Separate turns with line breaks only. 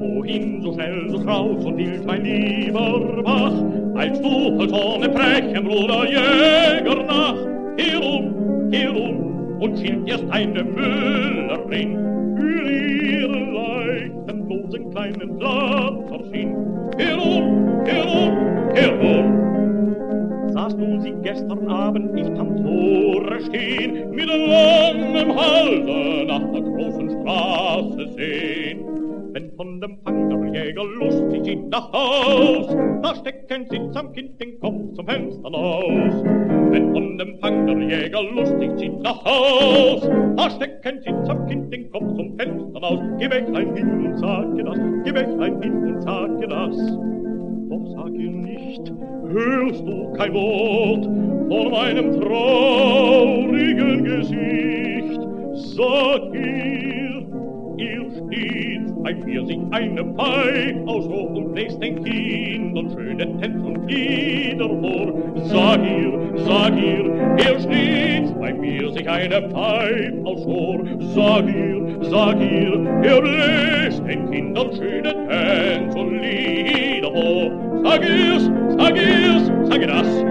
wohin so schnell, so traut, so wild, mein lieber wach, als du vollkommen brechen, Bruder Jäger nach. Hier und schilt erst eine Müllerin für ihren leichenlosen kleinen Flatterschien. Hier sahst du sie gestern Abend nicht am Tore stehen, mit langem Halse nach der großen Straße sehen? Wenn von dem Fangerjäger lustig zieht nach Haus, da stecken sie samt Kind den Kopf zum Fenster aus. Wenn von dem Fangerjäger lustig zieht nach Haus, da stecken sie samt Kind den Kopf zum Fenster aus. Geh Bächlein hin und sag ihr das, geh Bächlein hin und sag ihr das. Doch sag ihr nicht, hörst du kein Wort von meinem traurigen Gesicht. Sag ihr steht bei mir, singt eine Pfeif aus Rohr und bläst den Kindern schöne Tänze und Lieder vor. Sag ihr steht bei mir, sich eine Pfeif aus Rohr. Sag ihr bläst den Kindern schöne Tänze und Lieder vor. Sag ihr das,